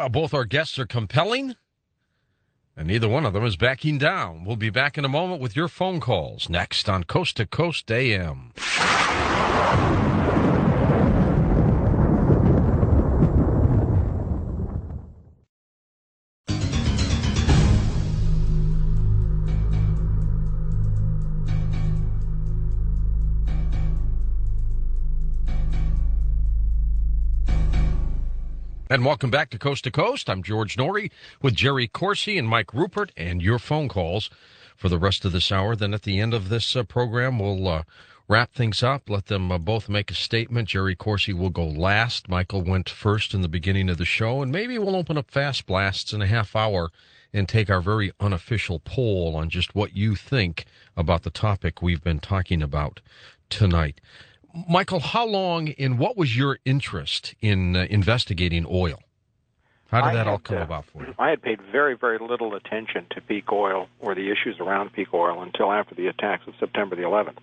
Both our guests are compelling, and neither one of them is backing down. We'll be back in a moment with your phone calls next on Coast to Coast AM. And welcome back to Coast. I'm George Norrie with Jerry Corsi and Mike Rupert, and your phone calls for the rest of this hour. Then at the end of this program, we'll wrap things up, let them both make a statement. Jerry Corsi will go last. Michael went first in the beginning of the show, and maybe we'll open up Fast Blasts in a half hour and take our very unofficial poll on just what you think about the topic we've been talking about tonight. Michael, how long and what was your interest in investigating oil? How did that all come about for you? I had paid very, very little attention to peak oil or the issues around peak oil until after the attacks of September the 11th.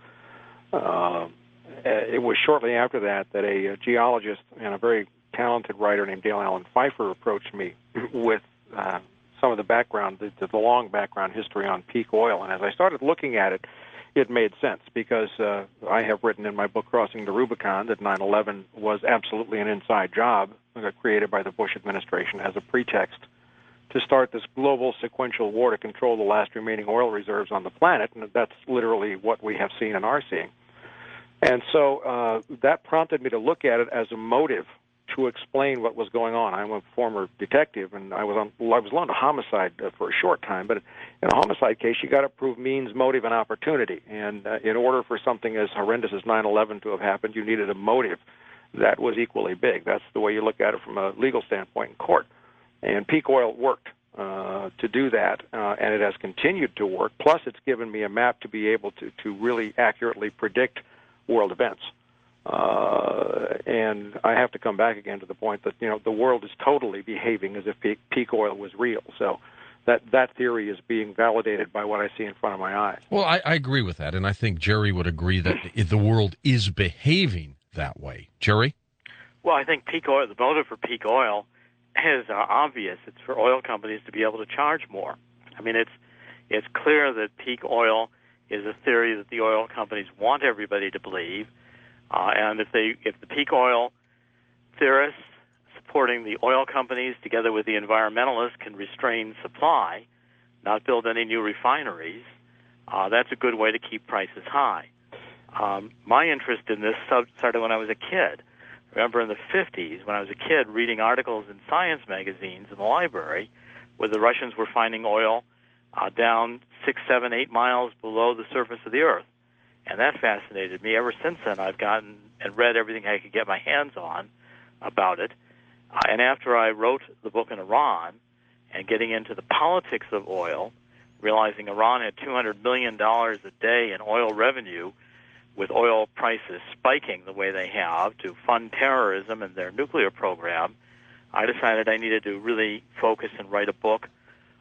It was shortly after that a geologist and a very talented writer named Dale Allen Pfeiffer approached me with some of the background, the long background history on peak oil. And as I started looking at it, it made sense because I have written in my book, Crossing the Rubicon, that 9/11 was absolutely an inside job created by the Bush administration as a pretext to start this global sequential war to control the last remaining oil reserves on the planet, and that's literally what we have seen and are seeing. And so that prompted me to look at it as a motive to explain what was going on. I'm a former detective, and I was on a homicide for a short time, but in a homicide case, you got to prove means, motive, and opportunity. And in order for something as horrendous as 9/11 to have happened, you needed a motive that was equally big. That's the way you look at it from a legal standpoint in court. And peak oil worked to do that, and it has continued to work. Plus, it's given me a map to be able to really accurately predict world events. And I have to come back again to the point that, the world is totally behaving as if peak oil was real. So that theory is being validated by what I see in front of my eyes. Well, I agree with that, and I think Jerry would agree that the world is behaving that way. Jerry? Well, I think peak oil, the motive for peak oil is obvious. It's for oil companies to be able to charge more. I mean, it's clear that peak oil is a theory that the oil companies want everybody to believe. And if the peak oil theorists supporting the oil companies together with the environmentalists can restrain supply, not build any new refineries, that's a good way to keep prices high. My interest in this started when I was a kid. Remember in the 50s, when I was a kid, reading articles in science magazines in the library where the Russians were finding oil down 6, 7, 8 miles below the surface of the Earth. And that fascinated me. Ever since then, I've gotten and read everything I could get my hands on about it. And after I wrote the book in Iran and getting into the politics of oil, realizing Iran had $200 million a day in oil revenue with oil prices spiking the way they have to fund terrorism and their nuclear program, I decided I needed to really focus and write a book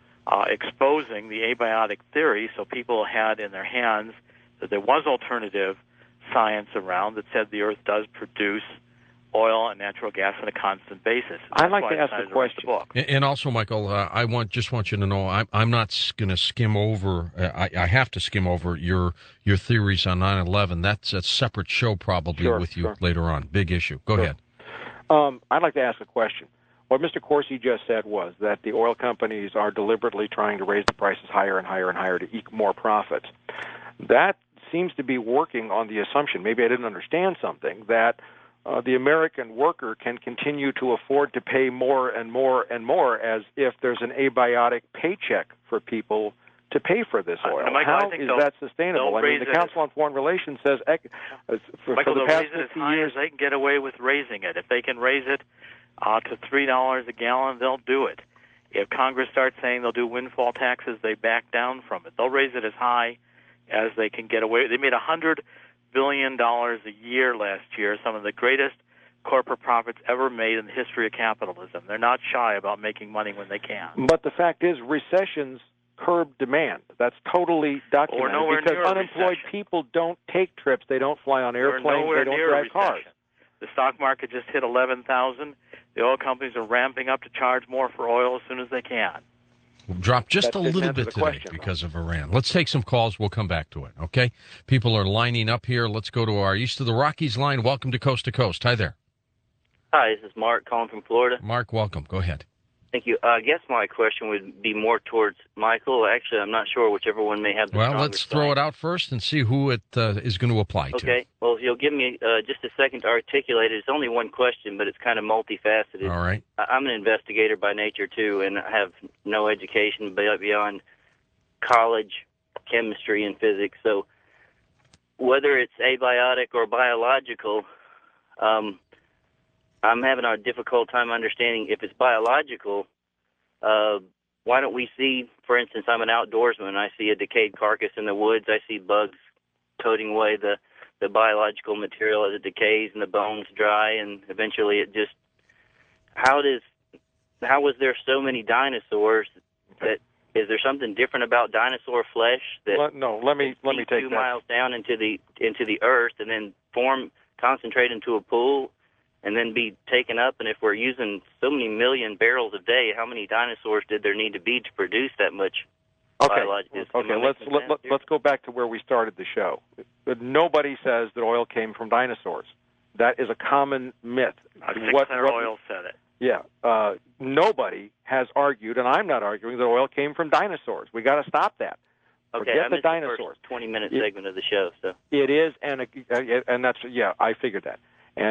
exposing the abiotic theory so people had in their hands that there was alternative science around that said the Earth does produce oil and natural gas on a constant basis. I'd like to ask a question. And also, Michael, I just want you to know I'm not going to skim over. I have to skim over your theories on 9/11. That's a separate show probably with you later on. Big issue. Go ahead. I'd like to ask a question. What Mr. Corsi just said was that the oil companies are deliberately trying to raise the prices higher and higher and higher to eke more profits. That seems to be working on the assumption, maybe I didn't understand something, that the American worker can continue to afford to pay more and more and more as if there's an abiotic paycheck for people to pay for this oil. How is that sustainable? I mean, the Council on Foreign Relations says for the past 50 years they can get away with raising it. If they can raise it to $3 a gallon, they'll do it. If Congress starts saying they'll do windfall taxes, they back down from it. They'll raise it as high as they can get away. They made $100 billion a year last year, some of the greatest corporate profits ever made in the history of capitalism. They're not shy about making money when they can. But the fact is, recessions curb demand. That's totally documented because unemployed people don't take trips. They don't fly on airplanes. They don't drive cars. The stock market just hit 11,000. the oil companies are ramping up to charge more for oil as soon as they can. We'll drop just a little bit today question, because of Iran. Let's take some calls. We'll come back to it, okay? People are lining up here. Let's go to our East of the Rockies line. Welcome to Coast to Coast. Hi there. Hi, this is Mark calling from Florida. Mark, welcome. Go ahead. Thank you. I guess my question would be more towards Michael. Actually, I'm not sure whichever one may have the Well, stronger let's throw it out first and see who it is going to apply to. Okay. Well, if you'll give me just a second to articulate it. It's only one question, but it's kind of multifaceted. All right. I'm an investigator by nature, too, and I have no education beyond college, chemistry, and physics. So whether it's abiotic or biological, I'm having a difficult time understanding if it's biological. Why don't we see, for instance, I'm an outdoorsman. I see a decayed carcass in the woods. I see bugs coating away the biological material as it decays and the bones dry, and eventually it just. How was there so many dinosaurs? That is there something different about dinosaur flesh that? Let me take 2 miles down into the earth and then concentrate into a pool, and then be taken up. And if we're using so many million barrels a day, how many dinosaurs did there need to be to produce that much biological? Okay, let's go back to where we started the show. Nobody says that oil came from dinosaurs. That is a common myth. Sinclair Oil said it. Yeah, nobody has argued, and I'm not arguing that oil came from dinosaurs. We got to stop that. Okay, Forget I the missed dinosaurs. The first 20-minute segment of the show. So it is, and that's I figured that.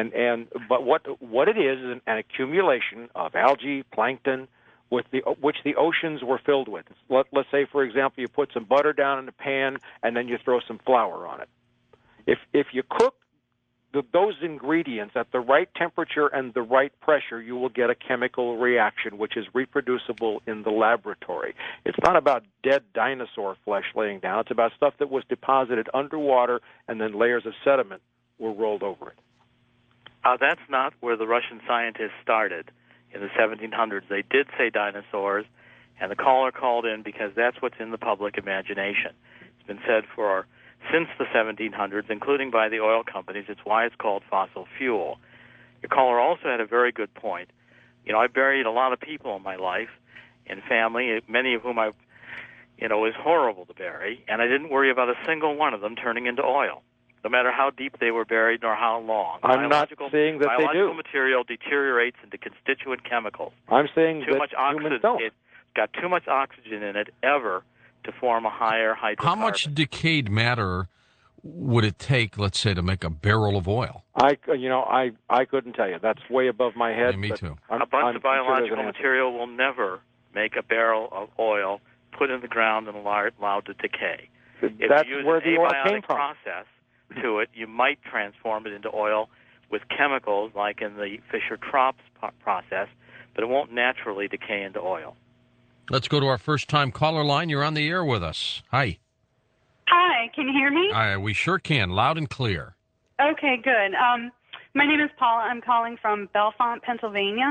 But what it is an accumulation of algae, plankton, which the oceans were filled with. Let's say, for example, you put some butter down in a pan and then you throw some flour on it. If you cook those ingredients at the right temperature and the right pressure, you will get a chemical reaction which is reproducible in the laboratory. It's not about dead dinosaur flesh laying down. It's about stuff that was deposited underwater and then layers of sediment were rolled over it. That's not where the Russian scientists started in the 1700s. They did say dinosaurs, and the caller called in because that's what's in the public imagination. It's been said since the 1700s, including by the oil companies. It's why it's called fossil fuel. Your caller also had a very good point. I buried a lot of people in my life, in family, many of whom it was horrible to bury, and I didn't worry about a single one of them turning into oil, no matter how deep they were buried nor how long. I'm not saying that they do. Biological material deteriorates into constituent chemicals. I'm saying too that much humans don't. It's got too much oxygen in it ever to form a higher hydrocarbon. How much decayed matter would it take, let's say, to make a barrel of oil? I couldn't tell you. That's way above my head. Yeah, me too. A bunch of biological material will never make a barrel of oil put in the ground and allowed to decay. That's where the oil came from. Process to it, you might transform it into oil with chemicals like in the Fischer-Tropsch process, but it won't naturally decay into oil. Let's go to our first-time caller line. You're on the air with us. Hi. Hi, can you hear me? We sure can, loud and clear. Okay, good. My name is Paula. I'm calling from Bellefonte, Pennsylvania.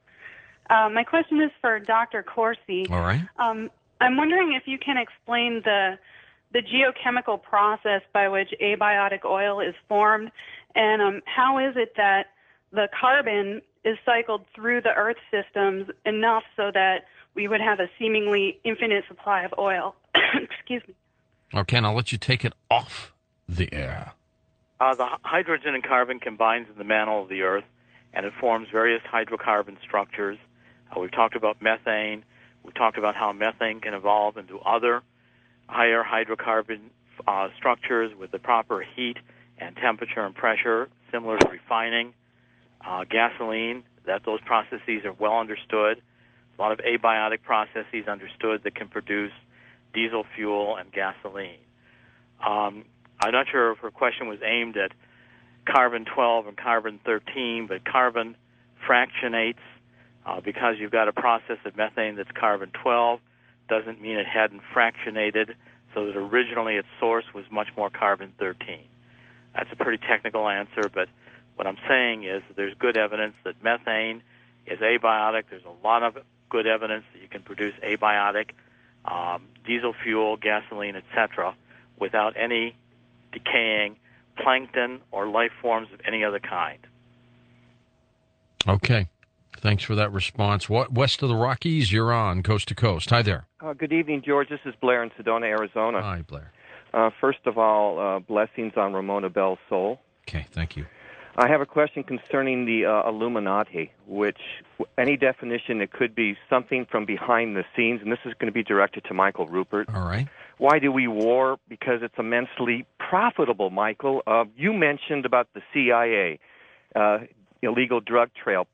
My question is for Dr. Corsi. All right. I'm wondering if you can explain the geochemical process by which abiotic oil is formed, and how is it that the carbon is cycled through the Earth systems enough so that we would have a seemingly infinite supply of oil? Excuse me. Okay, now I'll let you take it off the air. The hydrogen and carbon combines in the mantle of the Earth, and it forms various hydrocarbon structures. We've talked about methane. We've talked about how methane can evolve into other higher hydrocarbon structures with the proper heat and temperature and pressure, similar to refining. Gasoline, those processes are well understood. A lot of abiotic processes understood that can produce diesel fuel and gasoline. I'm not sure if her question was aimed at carbon-12 and carbon-13, but carbon fractionates because you've got a process of methane that's carbon-12 doesn't mean it hadn't fractionated, so that originally its source was much more carbon-13. That's a pretty technical answer, but what I'm saying is that there's good evidence that methane is abiotic. There's a lot of good evidence that you can produce abiotic diesel fuel, gasoline, etc., without any decaying plankton or life forms of any other kind. Okay. Thanks for that response. What west of the Rockies? You're on Coast to Coast. Hi there. Good evening, George. This is Blair in Sedona, Arizona. Hi, Blair. First of all, blessings on Ramona Bell's soul. Okay, thank you. I have a question concerning the Illuminati, which any definition, it could be something from behind the scenes, and this is going to be directed to Michael Rupert. All right. Why do we war? Because it's immensely profitable, Michael. You mentioned about the CIA, illegal drug trail,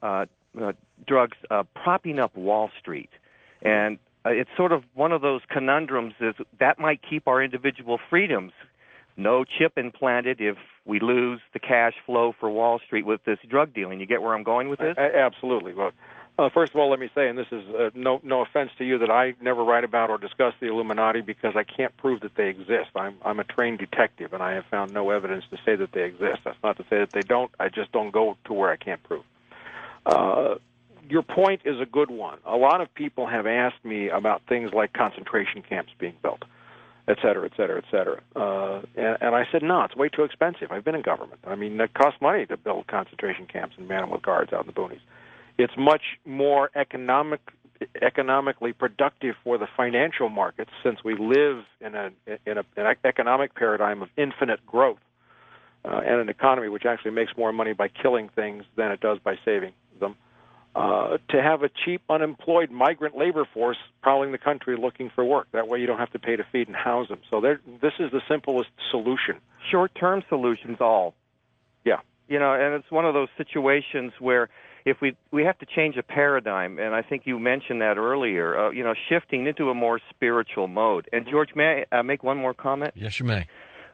drugs propping up Wall Street. And it's sort of one of those conundrums is that might keep our individual freedoms. No chip implanted if we lose the cash flow for Wall Street with this drug dealing. You get where I'm going with this? Absolutely. Well, first of all, let me say, and this is no offense to you, that I never write about or discuss the Illuminati because I can't prove that they exist. I'm a trained detective, and I have found no evidence to say that they exist. That's not to say that they don't. I just don't go to where I can't prove. Your point is a good one. A lot of people have asked me about things like concentration camps being built, et cetera, et cetera, et cetera. And I said, no, it's way too expensive. I've been in government. I mean, it costs money to build concentration camps and man them with guards out in the boonies. It's much more economically productive for the financial markets since we live in an economic paradigm of infinite growth and an economy which actually makes more money by killing things than it does by saving them. To have a cheap, unemployed migrant labor force prowling the country looking for work. That way you don't have to pay to feed and house them. So this is the simplest solution. Short-term solutions all. Yeah. And it's one of those situations where if we have to change a paradigm, and I think you mentioned that earlier, shifting into a more spiritual mode. And, George, may I make one more comment? Yes, you may.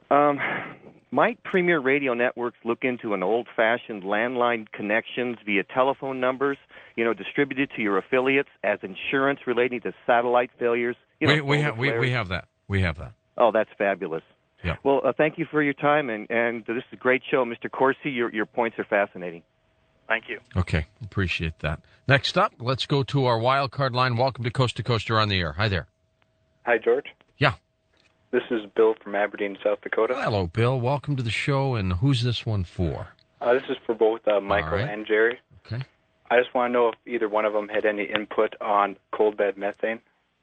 Might Premier Radio Networks look into an old-fashioned landline connections via telephone numbers, distributed to your affiliates as insurance relating to satellite failures? We have that. We have that. Oh, that's fabulous. Yeah. Well, thank you for your time, and this is a great show, Mr. Corsi. Your points are fascinating. Thank you. Okay, appreciate that. Next up, let's go to our wild card line. Welcome to Coast to Coast. You're on the air. Hi there. Hi, George. Yeah. This is Bill from Aberdeen, South Dakota. Hello, Bill. Welcome to the show. And who's this one for? This is for both Michael and Jerry. Okay. I just want to know if either one of them had any input on coal bed methane.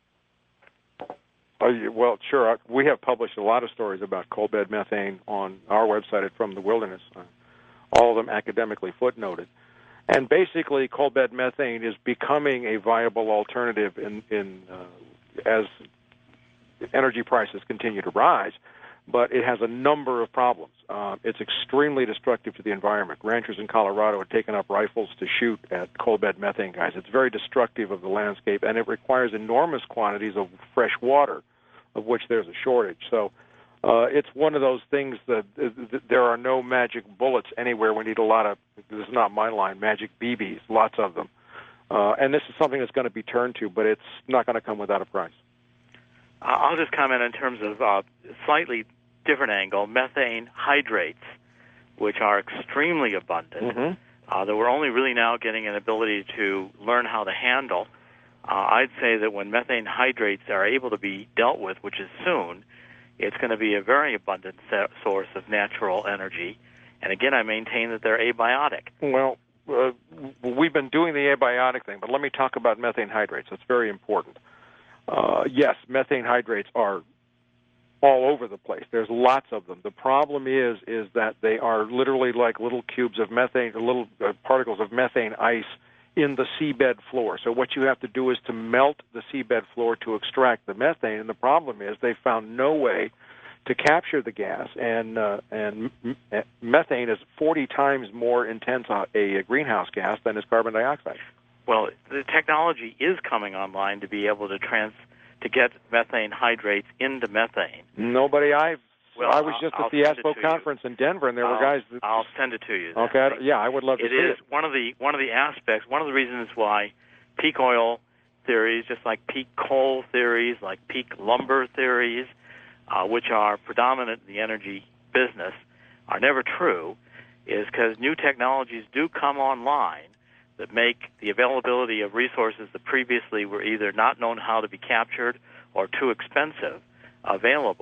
Well, sure. We have published a lot of stories about coal bed methane on our website at From the Wilderness, all of them academically footnoted. And basically, coal bed methane is becoming a viable alternative as energy prices continue to rise, but it has a number of problems. It's extremely destructive to the environment. Ranchers in Colorado have taken up rifles to shoot at coal bed methane guys. It's very destructive of the landscape, and it requires enormous quantities of fresh water, of which there's a shortage. So it's one of those things that there are no magic bullets anywhere. We need a lot of, this is not my line, magic BBs, lots of them. And this is something that's going to be turned to, but it's not going to come without a price. I'll just comment in terms of slightly different angle, methane hydrates, which are extremely abundant, that we're only really now getting an ability to learn how to handle. I'd say that when methane hydrates are able to be dealt with, which is soon, it's going to be a very abundant source of natural energy. And again, I maintain that they're abiotic. Well, we've been doing the abiotic thing, but let me talk about methane hydrates. That's very important. Yes, methane hydrates are all over the place. There's lots of them. The problem is that they are literally like little cubes of methane, little particles of methane ice in the seabed floor. So what you have to do is to melt the seabed floor to extract the methane. And the problem is they found no way to capture the gas, and methane is 40 times more intense a greenhouse gas than is carbon dioxide. Well, the technology is coming online to be able to get methane hydrates into methane. I was just at the ASPO conference in Denver, and there were guys. I'll send it to you. Okay, yeah, I would love to see it. It is one of the aspects, one of the reasons why peak oil theories, just like peak coal theories, like peak lumber theories, which are predominant in the energy business, are never true, is because new technologies do come online that make the availability of resources that previously were either not known how to be captured or too expensive available.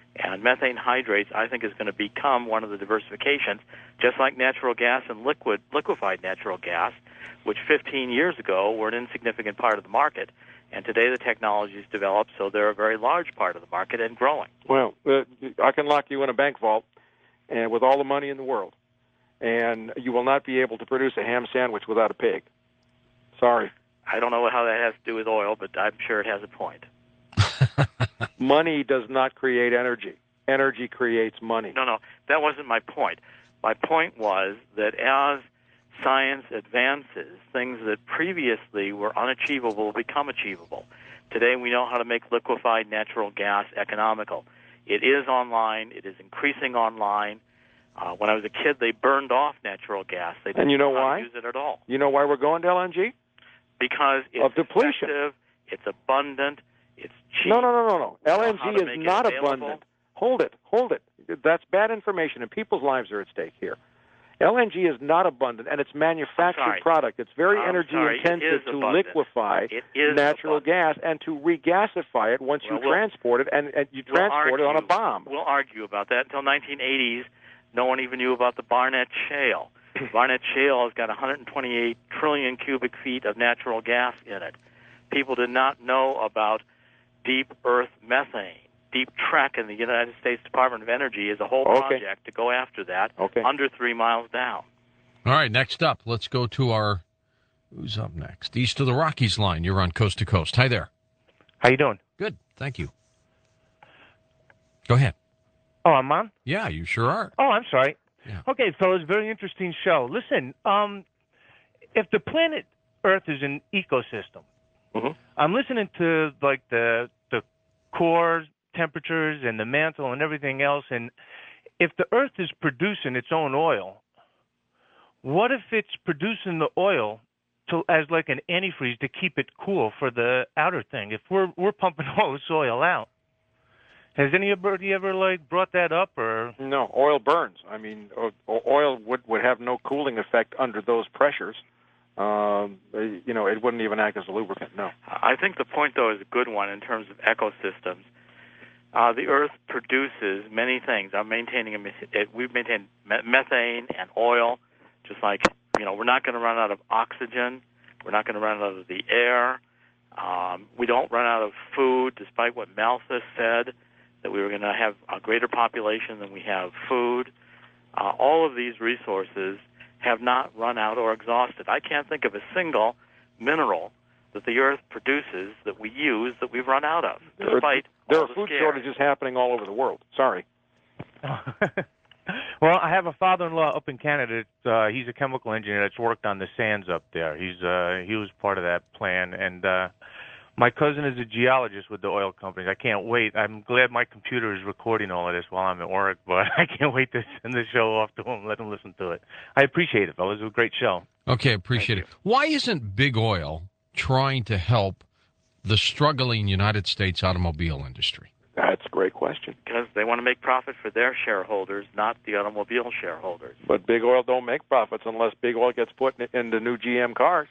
And methane hydrates, I think, is going to become one of the diversifications, just like natural gas and liquefied natural gas, which 15 years ago were an insignificant part of the market. And today the technology is developed, so they're a very large part of the market and growing. Well, I can lock you in a bank vault and with all the money in the world, and you will not be able to produce a ham sandwich without a pig. Sorry. I don't know how that has to do with oil, but I'm sure it has a point. Money does not create energy. Energy creates money. No, that wasn't my point. My point was that as science advances, things that previously were unachievable become achievable. Today we know how to make liquefied natural gas economical. It is online. It is increasing online. When I was a kid, they burned off natural gas. They didn't know how to use it at all. You know why we're going to LNG? Because it's effective, it's abundant, it's cheap. No. LNG is not abundant. Hold it. That's bad information, and people's lives are at stake here. LNG is not abundant, and it's manufactured product. It's very energy intensive to liquefy natural gas and to regasify it once you transport it, and you transport it on a bomb. We'll argue about that. Until 1980s, no one even knew about the Barnett Shale. Barnett Shale has got 128 trillion cubic feet of natural gas in it. People did not know about deep earth methane. Deep Trek in the United States Department of Energy is a whole project to go after that, under 3 miles down. All right, next up, let's go to who's up next? East of the Rockies line. You're on Coast to Coast. Hi there. How you doing? Good, thank you. Go ahead. Oh, I'm on? Yeah, you sure are. Oh, I'm sorry. Yeah. Okay, fellas, very interesting show. Listen, if the planet Earth is an ecosystem, I'm listening to like the core temperatures and the mantle and everything else, and if the Earth is producing its own oil, what if it's producing the oil as like an antifreeze to keep it cool for the outer thing? If we're pumping all this oil out, has anybody ever like brought that up? Or no, oil burns. I mean, oil would have no cooling effect under those pressures. It wouldn't even act as a lubricant. No. I think the point though is a good one in terms of ecosystems. The Earth produces many things. We maintain methane and oil, just like we're not going to run out of oxygen. We're not going to run out of the air. We don't run out of food, despite what Malthus said, that we were going to have a greater population than we have food. All of these resources have not run out or exhausted. I can't think of a single mineral that the Earth produces that we use that we've run out of, despite there are food shortages happening all over the world. Sorry. Well, I have a father-in-law up in Canada. He's a chemical engineer that's worked on the sands up there. He was part of that plan, and my cousin is a geologist with the oil companies. I can't wait. I'm glad my computer is recording all of this while I'm at work, but I can't wait to send the show off to him and let him listen to it. I appreciate it, fellas. It was a great show. Okay, appreciate it. Why isn't Big Oil trying to help the struggling United States automobile industry? That's a great question. Because they want to make profit for their shareholders, not the automobile shareholders. But Big Oil don't make profits unless Big Oil gets put into new GM cars.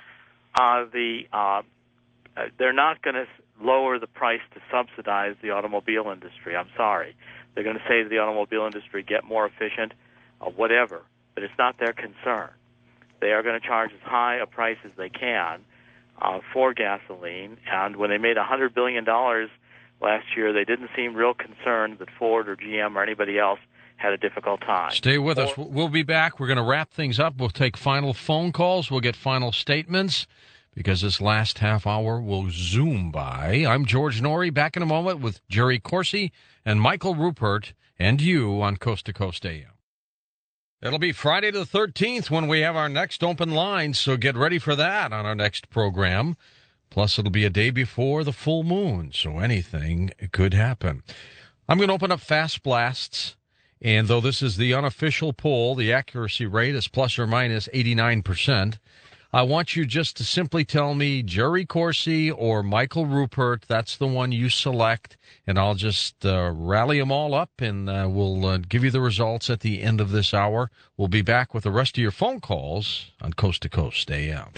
They're not going to lower the price to subsidize the automobile industry. I'm sorry. They're going to say to the automobile industry, get more efficient, whatever. But it's not their concern. They are going to charge as high a price as they can for gasoline. And when they made $100 billion last year, they didn't seem real concerned that Ford or GM or anybody else had a difficult time. Stay with us. We'll be back. We're going to wrap things up. We'll take final phone calls. We'll get final statements because this last half hour will zoom by. I'm George Noory, back in a moment with Jerry Corsi and Michael Rupert and you on Coast to Coast AM. It'll be Friday the 13th when we have our next open line, so get ready for that on our next program. Plus, it'll be a day before the full moon, so anything could happen. I'm going to open up Fast Blasts, and though this is the unofficial poll, the accuracy rate is plus or minus 89%. I want you just to simply tell me Jerry Corsi or Michael Rupert. That's the one you select, and I'll just rally them all up, and we'll give you the results at the end of this hour. We'll be back with the rest of your phone calls on Coast to Coast AM.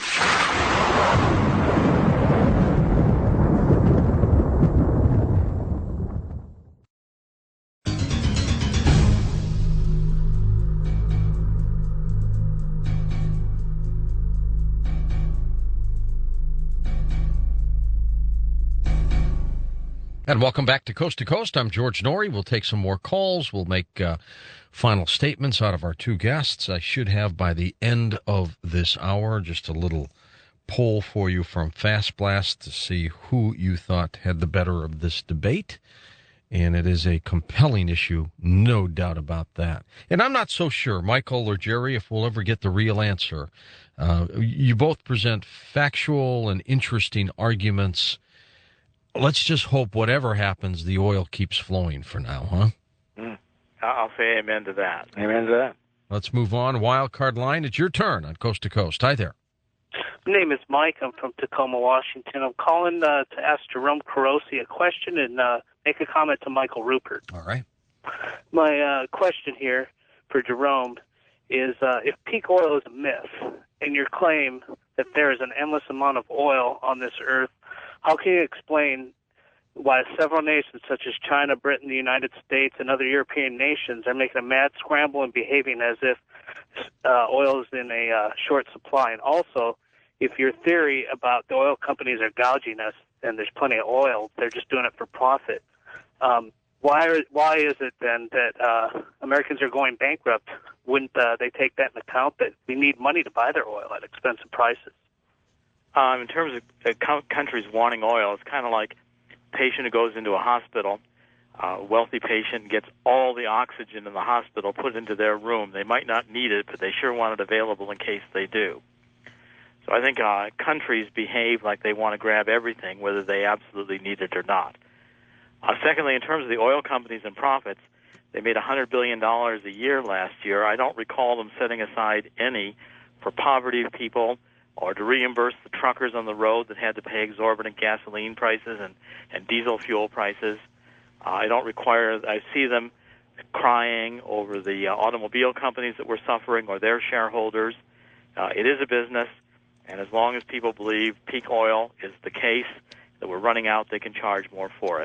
And welcome back to Coast. I'm George Norrie. We'll take some more calls. We'll make final statements out of our two guests. I should have by the end of this hour just a little poll for you from Fast Blast to see who you thought had the better of this debate. And it is a compelling issue, no doubt about that. And I'm not so sure, Michael or Jerry, if we'll ever get the real answer. You both present factual and interesting arguments. Let's just hope whatever happens, the oil keeps flowing for now, huh? I'll say amen to that. Amen to that. Let's move on. Wild Card Line, it's your turn on Coast to Coast. Hi there. My name is Mike. I'm from Tacoma, Washington. I'm calling to ask Jerome Carosi a question and make a comment to Michael Rupert. All right. My question here for Jerome is if peak oil is a myth and your claim that there is an endless amount of oil on this earth, how can you explain why several nations such as China, Britain, the United States, and other European nations are making a mad scramble and behaving as if oil is in a short supply? And also, if your theory about the oil companies are gouging us and there's plenty of oil, they're just doing it for profit, why is it then that Americans are going bankrupt? Wouldn't they take that in account, that we need money to buy their oil at expensive prices? In terms of countries wanting oil, it's kind of like a patient who goes into a hospital. A wealthy patient gets all the oxygen in the hospital put into their room. They might not need it, but they sure want it available in case they do. So I think countries behave like they want to grab everything, whether they absolutely need it or not. Secondly, in terms of the oil companies and profits, they made $100 billion a year last year. I don't recall them setting aside any for poverty people or to reimburse the truckers on the road that had to pay exorbitant gasoline prices and diesel fuel prices. I see them crying over the automobile companies that were suffering or their shareholders. It is a business, and as long as people believe peak oil is the case, that we're running out, they can charge more for it.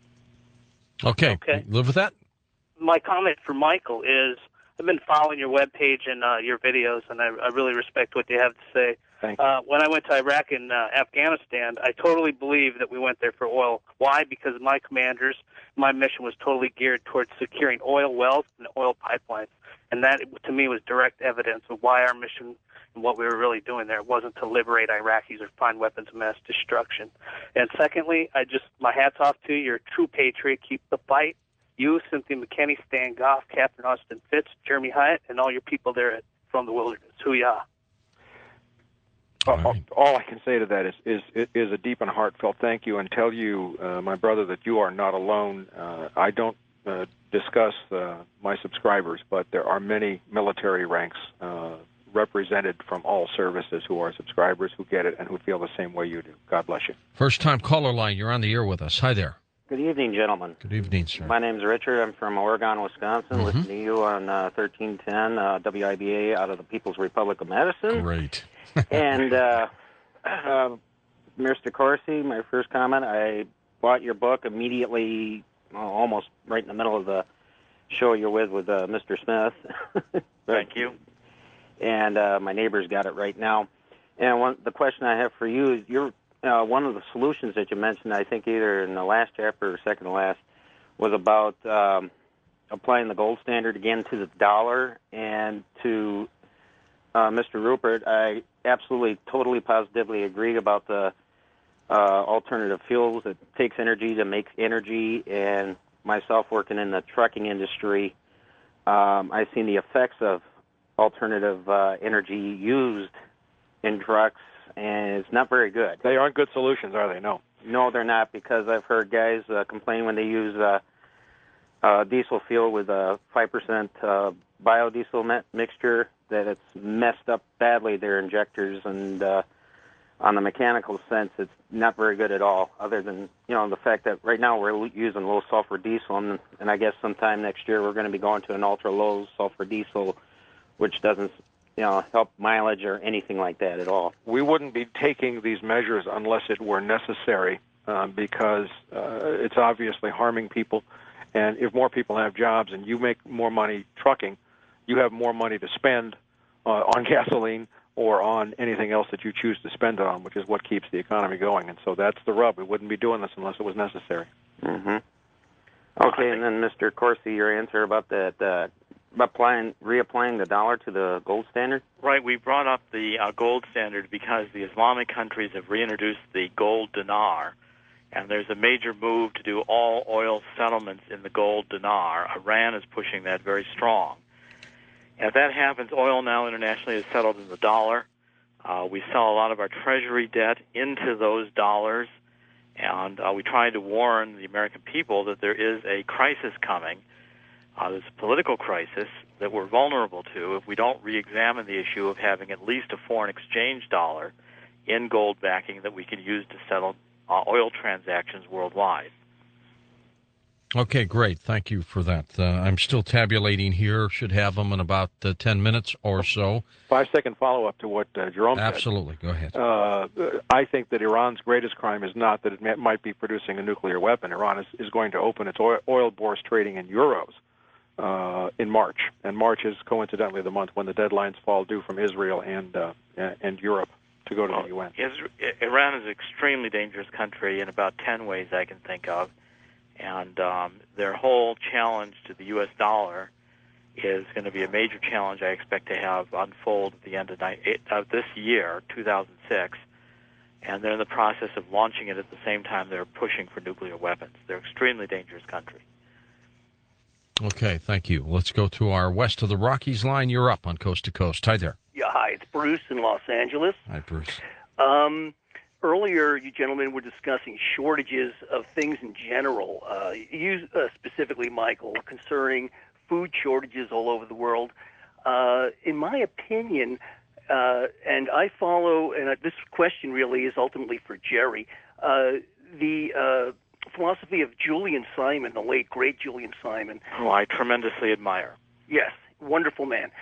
Okay. Live with that? My comment for Michael is I've been following your webpage and your videos, and I really respect what you have to say. Thank you. When I went to Iraq and Afghanistan, I totally believe that we went there for oil. Why? Because my mission was totally geared towards securing oil wells and oil pipelines. And that, to me, was direct evidence of why our mission and what we were really doing there. It wasn't to liberate Iraqis or find weapons of mass destruction. And secondly, my hat's off to you. You're a true patriot. Keep the fight. You, Cynthia McKinney, Stan Goff, Captain Austin Fitz, Jeremy Hyatt, and all your people there from the wilderness. Hoo-yah. All I can say to that is a deep and heartfelt thank you, and tell you, my brother, that you are not alone. I don't discuss my subscribers, but there are many military ranks represented from all services who are subscribers, who get it, and who feel the same way you do. God bless you. First-time caller line, you're on the air with us. Hi there. Good evening, gentlemen. Good evening, sir. My name's Richard. I'm from Oregon, Wisconsin. Listen to you on 1310 WIBA out of the People's Republic of Medicine. Great. And Mr. Corsi, my first comment, I bought your book immediately, almost right in the middle of the show you're with Mr. Smith. Thank you. And my neighbor's got it right now. And the question I have for you is, one of the solutions that you mentioned, I think either in the last chapter or second to last, was about applying the gold standard again to the dollar. And to Mr. Rupert, I absolutely, totally, positively agree about the alternative fuels. It takes energy to make energy. And myself working in the trucking industry, I've seen the effects of alternative energy used in trucks, and it's not very good. They aren't good solutions, are they? No. No, they're not, because I've heard guys complain when they use diesel fuel with a 5% biodiesel mixture that it's messed up badly, their injectors, and on the mechanical sense, it's not very good at all, other than, the fact that right now we're using low sulfur diesel, and I guess sometime next year we're going to be going to an ultra low sulfur diesel, which doesn't help mileage or anything like that at all. We wouldn't be taking these measures unless it were necessary, because it's obviously harming people. And if more people have jobs and you make more money trucking, you have more money to spend on gasoline or on anything else that you choose to spend it on, which is what keeps the economy going. And so that's the rub. We wouldn't be doing this unless it was necessary. Mm-hmm. Okay, and then Mr. Corsi, your answer about that, reapplying the dollar to the gold standard? Right. We brought up the gold standard because the Islamic countries have reintroduced the gold dinar, and there's a major move to do all oil settlements in the gold dinar. Iran is pushing that very strong. And if that happens, oil now internationally is settled in the dollar. We sell a lot of our treasury debt into those dollars, and we try to warn the American people that there is a crisis coming. There's a political crisis that we're vulnerable to if we don't re-examine the issue of having at least a foreign exchange dollar in gold backing that we can use to settle oil transactions worldwide. Okay, great. Thank you for that. I'm still tabulating here. Should have them in about 10 minutes or so. 5-second follow-up to what Jerome said. Absolutely. Go ahead. I think that Iran's greatest crime is not that it might be producing a nuclear weapon. Iran is going to open its oil bourse trading in euros in March. And March is coincidentally the month when the deadlines fall due from Israel and Europe to go to the UN. Iran is an extremely dangerous country in about 10 ways I can think of. And their whole challenge to the U.S. dollar is going to be a major challenge I expect to have unfold at the end of this year, 2006. And they're in the process of launching it at the same time they're pushing for nuclear weapons. They're an extremely dangerous country. Okay, thank you. Let's go to our west of the Rockies line. You're up on Coast to Coast. Hi there. Yeah, hi. It's Bruce in Los Angeles. Hi, Bruce. Earlier, you gentlemen were discussing shortages of things in general. You specifically, Michael, concerning food shortages all over the world. In my opinion, and I follow, and this question really is ultimately for Jerry, the philosophy of Julian Simon, the late, great Julian Simon. Who I tremendously admire. Yes, wonderful man.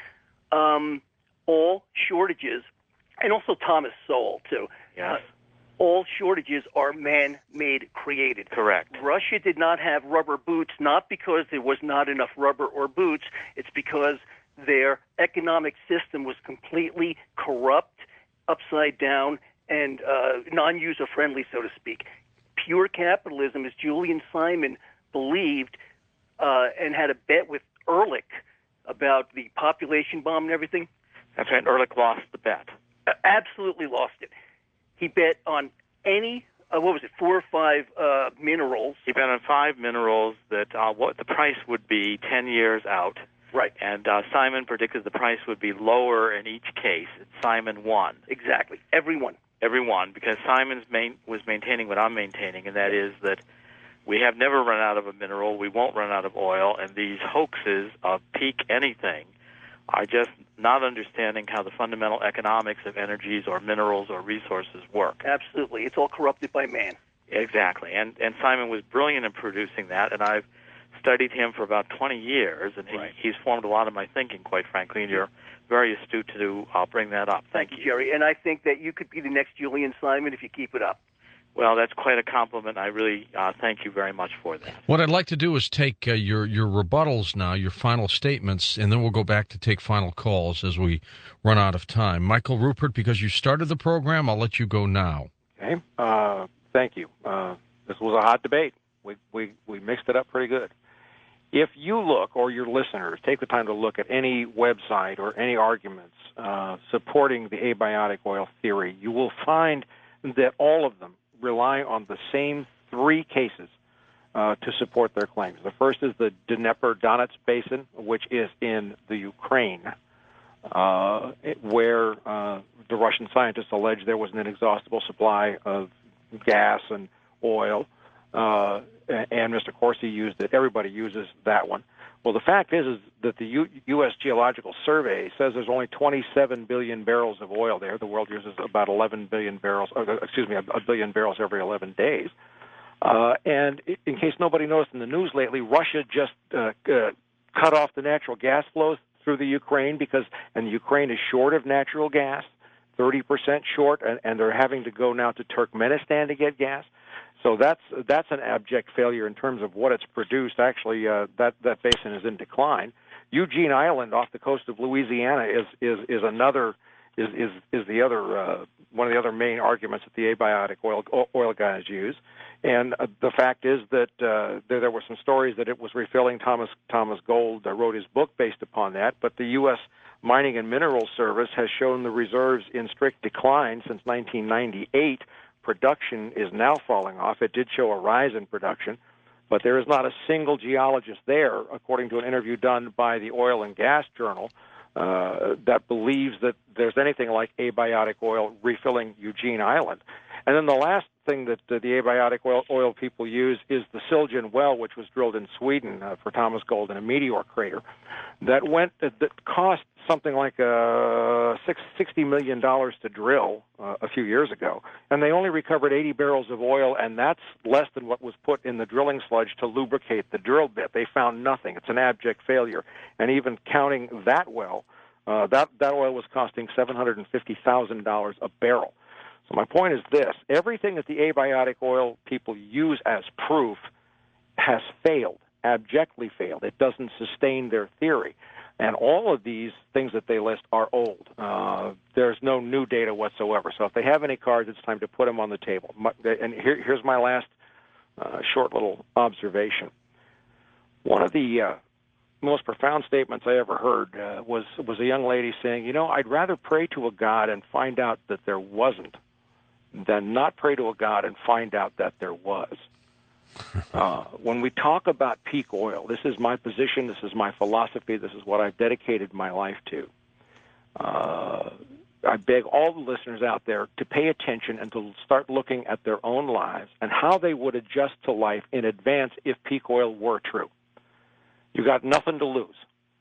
All shortages, and also Thomas Sowell, too. Yes. All shortages are man-made, created. Correct. Russia did not have rubber boots, not because there was not enough rubber or boots. It's because their economic system was completely corrupt, upside down, and non-user-friendly, so to speak. Pure capitalism, as Julian Simon believed, and had a bet with Ehrlich about the population bomb and everything. That's right. Ehrlich lost the bet. Absolutely lost it. He bet on any, 4 or 5 minerals. He bet on 5 minerals that what the price would be 10 years out. Right. And Simon predicted the price would be lower in each case. Simon won. Exactly. Every one, because Simon was maintaining what I'm maintaining, and that is that we have never run out of a mineral, we won't run out of oil, and these hoaxes of peak anything are just not understanding how the fundamental economics of energies or minerals or resources work. Absolutely. It's all corrupted by man. Exactly. And Simon was brilliant in producing that, and I've studied him for about 20 years, and he's formed a lot of my thinking, quite frankly, and you're very astute to bring that up. Thank you, Jerry. And I think that you could be the next Julian Simon if you keep it up. Well, that's quite a compliment. I really thank you very much for that. What I'd like to do is take your rebuttals now, your final statements, and then we'll go back to take final calls as we run out of time. Michael Ruppert, because you started the program, I'll let you go now. Okay. Thank you. This was a hot debate. We mixed it up pretty good. If you look, or your listeners, take the time to look at any website or any arguments supporting the abiotic oil theory, you will find that all of them rely on the same 3 cases to support their claims. The first is the Dnepr-Donetsk Basin, which is in the Ukraine, where the Russian scientists allege there was an inexhaustible supply of gas and oil, and Mr. Corsi used it. Everybody uses that one. Well, the fact is that the U.S. Geological Survey says there's only 27 billion barrels of oil there. The world uses about 11 billion barrels, a billion barrels every 11 days. And in case nobody noticed in the news lately, Russia just cut off the natural gas flows through the Ukraine and the Ukraine is short of natural gas, 30% short, and they're having to go now to Turkmenistan to get gas. So that's an abject failure in terms of what it's produced. Actually, that basin is in decline. Eugene Island off the coast of Louisiana is another is the other one of the other main arguments that the abiotic oil guys use. And the fact is that there were some stories that it was refilling. Thomas Gold wrote his book based upon that, but the U.S. Mining and Mineral Service has shown the reserves in strict decline since 1998. Production is now falling off. It did show a rise in production, but there is not a single geologist there, according to an interview done by the Oil and Gas Journal, that believes that there's anything like abiotic oil refilling Eugene Island. And then the last thing that the abiotic oil people use is the Siljan well, which was drilled in Sweden for Thomas Gold in a meteor crater, that cost something like $60 million to drill a few years ago, and they only recovered 80 barrels of oil, and that's less than what was put in the drilling sludge to lubricate the drill bit. They found nothing. It's an abject failure, and even counting that well, that oil was costing $750,000 a barrel. So my point is this: everything that the abiotic oil people use as proof has failed, abjectly failed. It doesn't sustain their theory. And all of these things that they list are old. There's no new data whatsoever. So if they have any cards, it's time to put them on the table. And here's my last short little observation. One of the most profound statements I ever heard was a young lady saying, I'd rather pray to a God and find out that there wasn't than not pray to a God and find out that there was. When we talk about peak oil, this is my position, this is my philosophy, this is what I've dedicated my life to. I beg all the listeners out there to pay attention and to start looking at their own lives and how they would adjust to life in advance if peak oil were true. You got nothing to lose.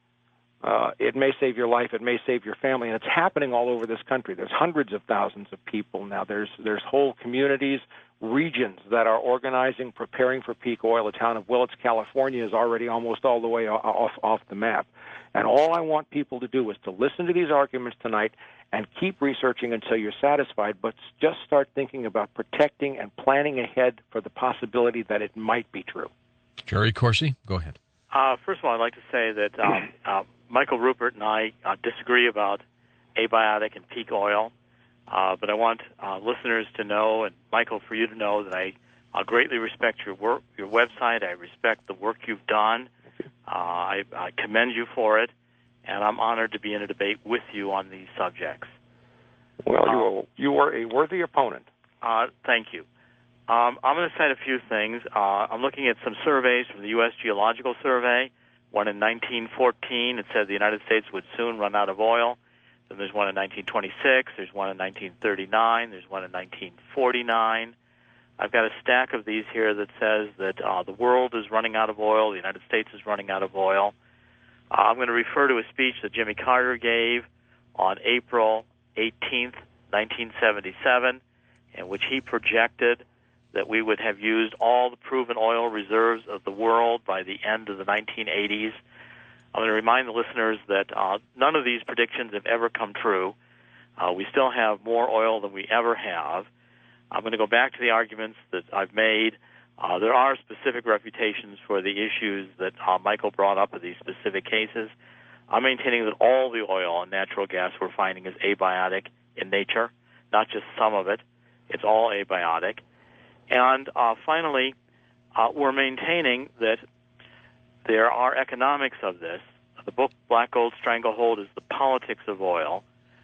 It may save your life, it may save your family, and it's happening all over this country. There's hundreds of thousands of people now. There's whole communities, regions that are organizing, preparing for peak oil. The town of Willits, California is already almost all the way off the map. And all I want people to do is to listen to these arguments tonight and keep researching until you're satisfied, but just start thinking about protecting and planning ahead for the possibility that it might be true. Jerry Corsi, go ahead. First of all, I'd like to say that Michael Ruppert and I disagree about abiotic and peak oil, but I want listeners to know, and Michael, for you to know, that I greatly respect your work, your website. I respect the work you've done. I commend you for it, and I'm honored to be in a debate with you on these subjects. Well, you are a worthy opponent. Thank you. I'm going to cite a few things. I'm looking at some surveys from the U.S. Geological Survey. One in 1914, it said the United States would soon run out of oil. Then there's one in 1926, there's one in 1939, there's one in 1949. I've got a stack of these here that says that the world is running out of oil, the United States is running out of oil. I'm going to refer to a speech that Jimmy Carter gave on April 18th, 1977, in which he projected that we would have used all the proven oil reserves of the world by the end of the 1980s. I'm going to remind the listeners that none of these predictions have ever come true. We still have more oil than we ever have. I'm going to go back to the arguments that I've made. There are specific refutations for the issues that Michael brought up in these specific cases. I'm maintaining that all the oil and natural gas we're finding is abiotic in nature, not just some of it. It's all abiotic. And finally, we're maintaining that there are economics of this. The book Black Gold Stranglehold is the politics of oil.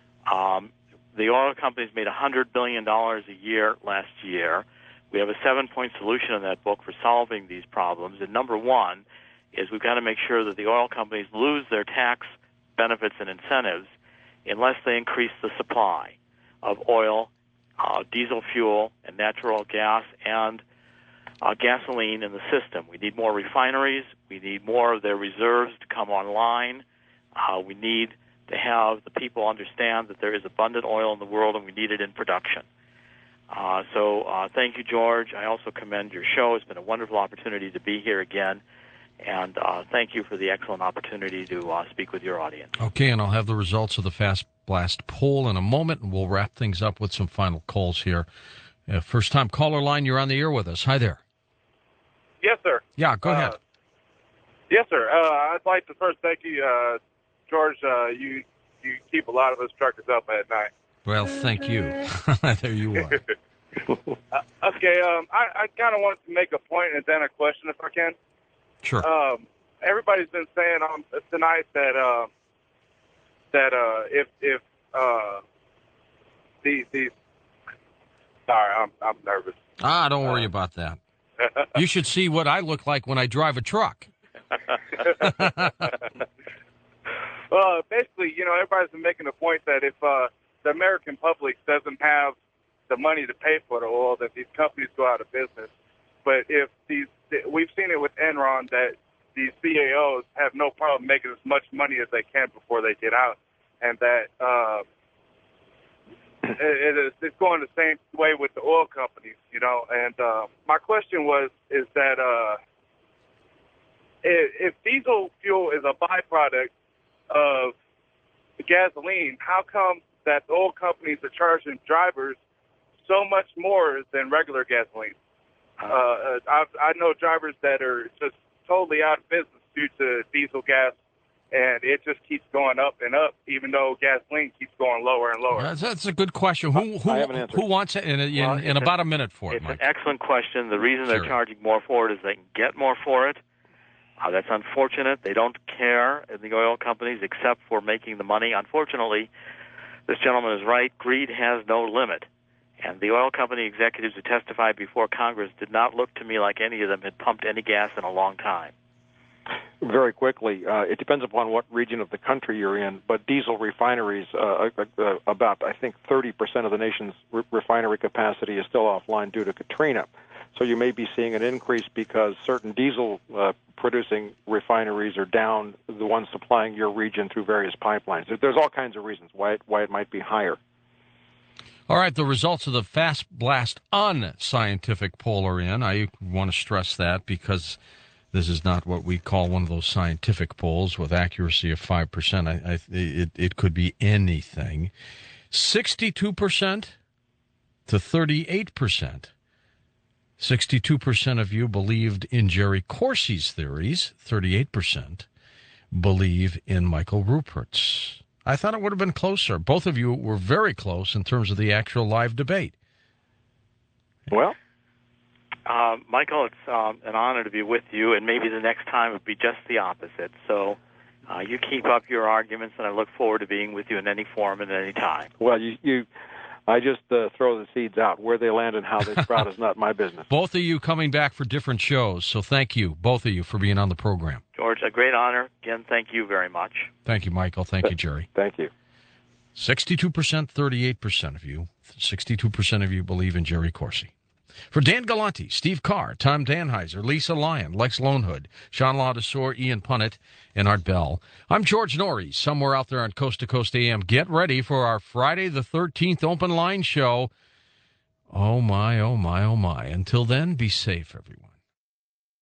The oil companies made $100 billion a year last year. We have a 7-point solution in that book for solving these problems. And number one is we've got to make sure that the oil companies lose their tax benefits and incentives unless they increase the supply of oil, diesel fuel, and natural gas, and gasoline in the system. We need more refineries. We need more of their reserves to come online. We need to have the people understand that there is abundant oil in the world and we need it in production. So thank you, George. I also commend your show. It's been a wonderful opportunity to be here again. And thank you for the excellent opportunity to speak with your audience. Okay, and I'll have the results of the Fast Blast poll in a moment, and we'll wrap things up with some final calls here. First-time caller line, you're on the air with us. Hi there. Yes, sir. Yeah, go ahead. Yes, sir. I'd like to first thank you, George. You you keep a lot of us truckers up at night. Well, thank you. There you are. Okay, I kind of want to make a point and then a question, if I can. Sure. Everybody's been saying tonight that if these sorry, I'm nervous. Don't worry about that. You should see what I look like when I drive a truck. Well, basically, everybody's been making the point that if the American public doesn't have the money to pay for the oil, that these companies go out of business. But if we've seen it with Enron that these CAOs have no problem making as much money as they can before they get out, and that it's going the same way with the oil companies, And my question is that if diesel fuel is a byproduct of the gasoline, how come that the oil companies are charging drivers so much more than regular gasoline? I know drivers that are just totally out of business due to diesel gas, and it just keeps going up and up, even though gasoline keeps going lower and lower. That's a good question. Who wants it in about a minute for it, It's Mike? an excellent question. The reason Sure. they're charging more for it is they can get more for it. That's unfortunate. They don't care in the oil companies except for making the money. Unfortunately, this gentleman is right. Greed has no limit. And the oil company executives who testified before Congress did not look to me like any of them had pumped any gas in a long time. Very quickly, it depends upon what region of the country you're in, but diesel refineries, about, I think, 30% of the nation's refinery capacity is still offline due to Katrina. So you may be seeing an increase because certain diesel-producing refineries are down, the ones supplying your region through various pipelines. There's all kinds of reasons why it might be higher. All right, the results of the Fast Blast unscientific poll are in. I want to stress that because this is not what we call one of those scientific polls with accuracy of 5%. It could be anything. 62% to 38%. 62% of you believed in Jerry Corsi's theories. 38% believe in Michael Rupert's. I thought it would have been closer. Both of you were very close in terms of the actual live debate. Well, Michael, it's an honor to be with you, and maybe the next time it would be just the opposite. So you keep up your arguments, and I look forward to being with you in any form at any time. Well, I just throw the seeds out. Where they land and how they sprout is not my business. Both of you coming back for different shows, so thank you, both of you, for being on the program. George, a great honor. Again, thank you very much. Thank you, Michael. Thank you, Jerry. Thank you. 62%, 38% of you, 62% of you believe in Jerry Corsi. For Dan Galante, Steve Carr, Tom Danheiser, Lisa Lyon, Lex Lonehood, Sean Ladesor, Ian Punnett, and Art Bell, I'm George Norrie, somewhere out there on Coast to Coast AM. Get ready for our Friday the 13th open line show. Oh, my, oh, my, oh, my. Until then, be safe, everyone.